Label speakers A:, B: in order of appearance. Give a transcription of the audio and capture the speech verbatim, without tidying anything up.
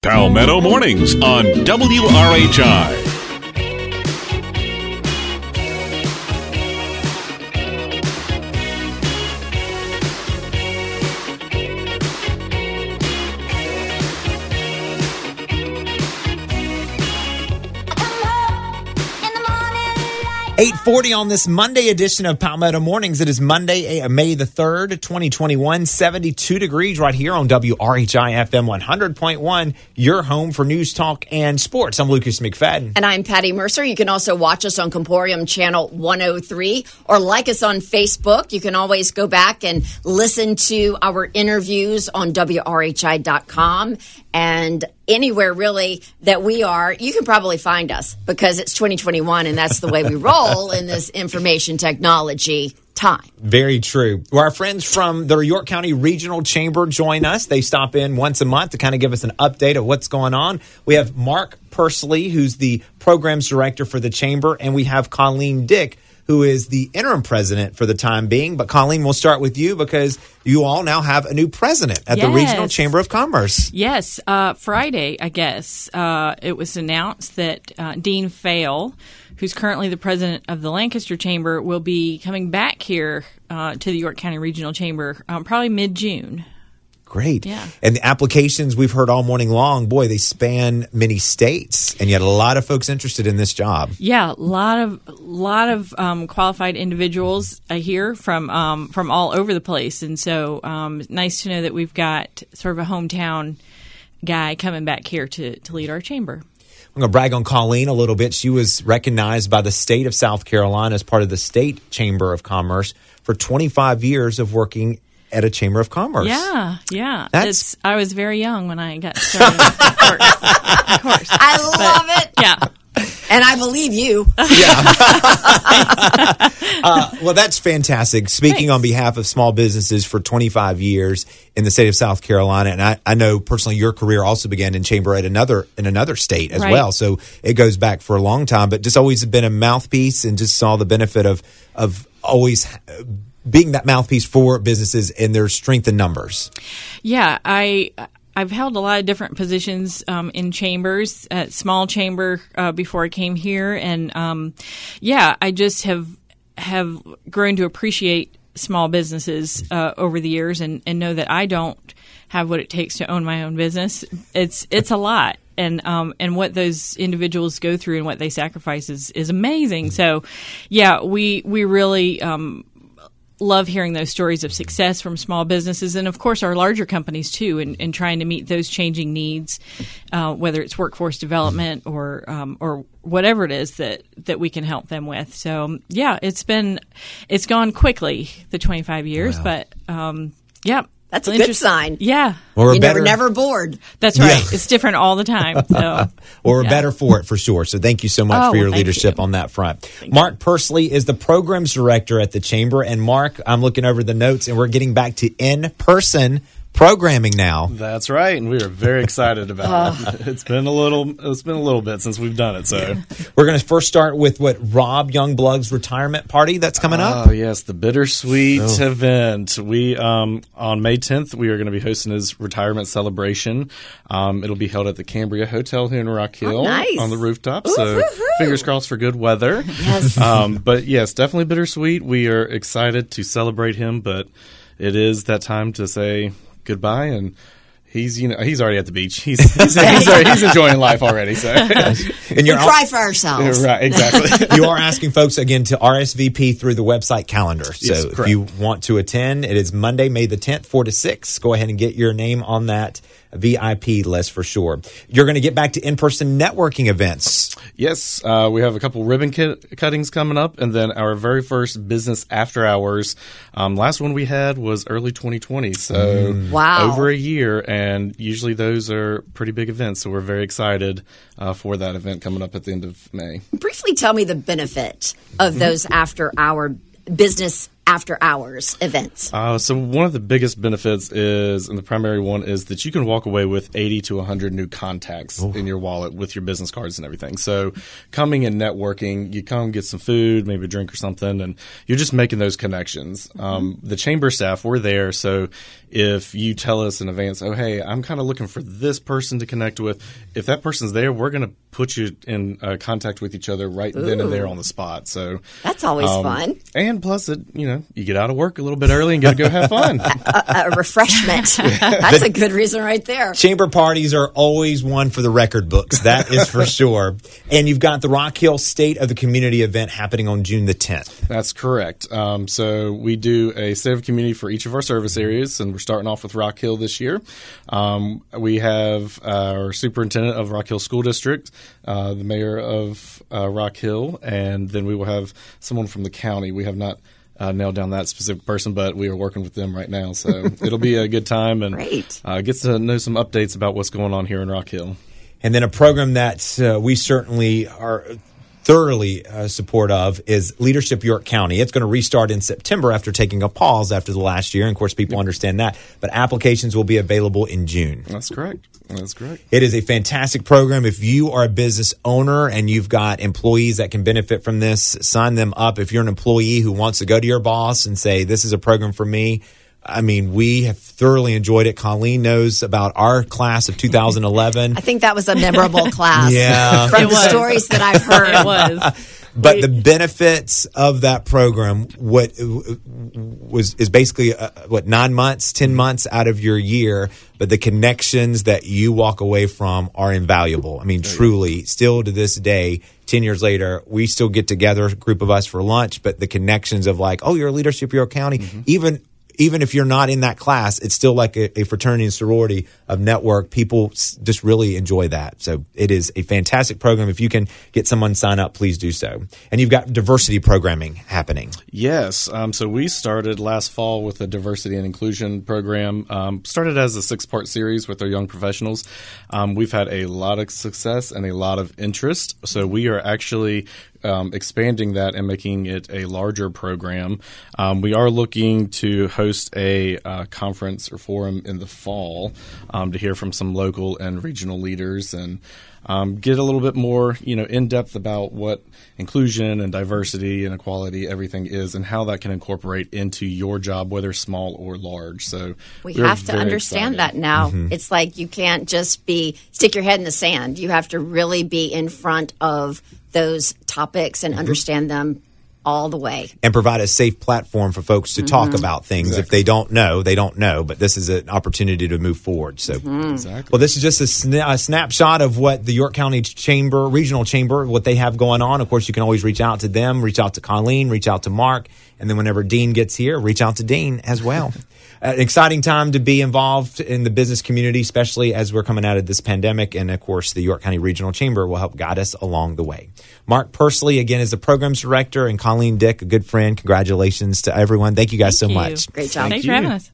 A: Palmetto Mornings on W R H I.
B: eight forty on this Monday edition of Palmetto Mornings. It is Monday, May the third, twenty twenty-one, seventy-two degrees right here on W R H I F M one hundred point one, your home for news, talk, and sports. I'm Lucas McFadden.
C: And I'm Patty Mercer. You can also watch us on Comporium Channel one oh three or like us on Facebook. You can always go back and listen to our interviews on W R H I dot com. And anywhere really that we are, you can probably find us because it's twenty twenty-one and that's the way we roll in this information technology time.
B: Very true. Well, our friends from the York County Regional Chamber join us. They stop in once a month to kind of give us an update of what's going on. We have Mark Pursley, who's the programs director for the Chamber, and we have Colleen Dick, who is the interim president for the time being. But Colleen, we'll start with you because you all now have a new president at
D: yes.
B: the Regional Chamber of Commerce.
D: Yes. Uh, Friday, I guess, uh, it was announced that uh, Dean Fail, who's currently the president of the Lancaster Chamber, will be coming back here uh, to the York County Regional Chamber um, probably mid-June.
B: Great.
D: Yeah.
B: And the applications we've heard all morning long, boy, they span many states, and yet a lot of folks interested in this job.
D: Yeah, a lot of lot of um, qualified individuals uh, here from um, from all over the place, and so um, nice to know that we've got sort of a hometown guy coming back here to, to lead our chamber.
B: I'm going to brag on Colleen a little bit. She was recognized by the state of South Carolina as part of the State Chamber of Commerce for twenty-five years of working at a Chamber of Commerce.
D: Yeah, yeah.
B: That's,
D: it's, I was very young when I got started. Of course. Of course.
C: I love
D: but,
C: it.
D: Yeah.
C: And I believe you.
B: Yeah. uh, well, that's fantastic. Speaking
D: Thanks.
B: on behalf of small businesses for twenty-five years in the state of South Carolina, and I, I know personally your career also began in chamber at another in another state as
D: right.
B: well. So it goes back for a long time, but just always been a mouthpiece and just saw the benefit of of always being that mouthpiece for businesses and their strength in numbers.
D: Yeah, I I've held a lot of different positions um, in chambers, at small chamber uh, before I came here, and um, yeah, I just have have grown to appreciate small businesses uh, over the years, and, and know that I don't have what it takes to own my own business. It's it's a lot. And um and what those individuals go through and what they sacrifice is, is amazing. So, yeah, we we really um, love hearing those stories of success from small businesses, and of course our larger companies too, and, and trying to meet those changing needs, uh, whether it's workforce development or um, or whatever it is that, that we can help them with. So yeah, it's been it's gone quickly, the twenty-five years,
B: Wow.
D: but um, yeah.
C: That's a good sign.
D: Yeah.
B: Or we're
C: you
B: better,
C: never, never bored.
D: That's right.
B: Yeah.
D: It's different all the time. So,
B: or we're
D: yeah.
B: better for it for sure. So thank you so much
D: Oh,
B: for your
D: well, thank
B: leadership
D: you.
B: on that front.
D: Thank
B: Mark Pursley is the programs director at the Chamber. And Mark, I'm looking over the notes and we're getting back to in-person programming now.
E: That's right, and we are very excited about it. It's been a little it's been a little bit since we've done it. So
B: We're going to first start with what Rob Youngblood's retirement party that's coming up.
E: Oh yes, the Bittersweet oh. event. We um, on May tenth we are going to be hosting his retirement celebration. Um, it'll be held at the Cambria Hotel here in Rock Hill
C: oh, nice.
E: on the rooftop.
C: Ooh,
E: so
C: hoo-hoo.
E: fingers crossed for good weather.
C: Yes.
E: Um, but yes, definitely Bittersweet. We are excited to celebrate him, but it is that time to say goodbye, and he's you know he's already at the beach. He's he's, he's, he's enjoying life already. So
B: And
C: We
B: you're
C: cry for ourselves.
E: right, exactly.
B: you are asking folks again to R S V P through the website calendar. So
E: Yes,
B: if
E: correct.
B: you want to attend, it is Monday, May the tenth, four to six. Go ahead and get your name on that V I P list for sure. You're going to get back to in-person networking events.
E: Yes, uh, we have a couple ribbon kit- cuttings coming up, and then our very first business after hours. Um, last one we had was early twenty twenty, so
C: Wow.
E: over a year, and usually those are pretty big events. So we're very excited uh, for that event coming up at the end of May.
C: Briefly tell me the benefit of those after-hour business after hours events.
E: Uh, so one of the biggest benefits is, and the primary one is that you can walk away with eighty to one hundred new contacts Ooh. in your wallet with your business cards and everything. So coming and networking, you come get some food, maybe a drink or something, and you're just making those connections. Um, the chamber staff, we're there. So if you tell us in advance, oh, hey, I'm kind of looking for this person to connect with, if that person's there, we're going to put you in uh, contact with each other right Ooh. then and there on the spot. So
C: that's always
E: um,
C: fun.
E: And plus, it, you know, you get out of work a little bit early and get to go have fun.
C: a, a refreshment. That's a good reason right there.
B: Chamber parties are always one for the record books. That is for sure. And you've got the Rock Hill State of the Community event happening on June the tenth.
E: That's correct. Um, so we do a State of Community for each of our service areas, and we're starting off with Rock Hill this year. Um, we have our superintendent of Rock Hill School District, uh, the mayor of uh, Rock Hill, and then we will have someone from the county. We have not uh, nailed down that specific person, but we are working with them right now. So it'll be a good time, and
C: Great.
E: Uh, gets to know some updates about what's going on here in Rock Hill.
B: And then a program that uh, we certainly are thoroughly uh, support of is Leadership York County. It's going to restart in September after taking a pause after the last year. And of course, people understand that. But applications will be available in June.
E: That's correct. That's correct.
B: It is a fantastic program. If you are a business owner and you've got employees that can benefit from this, sign them up. If you're an employee who wants to go to your boss and say, this is a program for me, I mean, we have thoroughly enjoyed it. Colleen knows about our class of two thousand eleven.
C: I think that was a memorable class.
B: Yeah.
C: From
D: It
C: the
D: was.
C: stories that I've heard.
D: It was.
B: But we, the benefits of that program, what was is basically uh, what nine months, ten months out of your year, but the connections that you walk away from are invaluable. I mean, truly, still to this day, ten years later, we still get together, a group of us for lunch, but the connections of like, oh, you're a Leadership York County, mm-hmm. even. Even if you're not in that class, it's still like a, a fraternity and sorority of network. People s- just really enjoy that. So it is a fantastic program. If you can get someone sign up, please do so. And you've got diversity programming happening.
E: Yes. Um, so we started last fall with a diversity and inclusion program. Um, started as a six-part series with our young professionals. Um, we've had a lot of success and a lot of interest. So we are actually Um, expanding that and making it a larger program. Um, we are looking to host a uh, conference or forum in the fall um, to hear from some local and regional leaders and um, get a little bit more, you know, in depth about what inclusion and diversity and equality, everything is, and how that can incorporate into your job, whether small or large. So
C: we
E: we're
C: have to
E: very
C: understand
E: excited.
C: that now.
B: Mm-hmm.
C: It's like you can't just be stick your head in the sand. You have to really be in front of those topics and mm-hmm. understand them all the way.
B: And provide a safe platform for folks to mm-hmm. talk about things. Exactly. If they don't know, they don't know. But this is an opportunity to move forward. So,
C: mm-hmm.
E: exactly.
B: Well, this is just a, sna- a snapshot of what the York County Chamber, Regional Chamber, what they have going on. Of course, you can always reach out to them, reach out to Colleen, reach out to Mark. And then whenever Dean gets here, reach out to Dean as well. An exciting time to be involved in the business community, especially as we're coming out of this pandemic. And, of course, the York County Regional Chamber will help guide us along the way. Mark Pursley, again, is the programs director, and Colleen Dick, a good friend. Congratulations to everyone. Thank you guys
D: Thank
B: so
D: you.
B: much.
C: Great job.
D: Thanks
E: you.
D: for having us.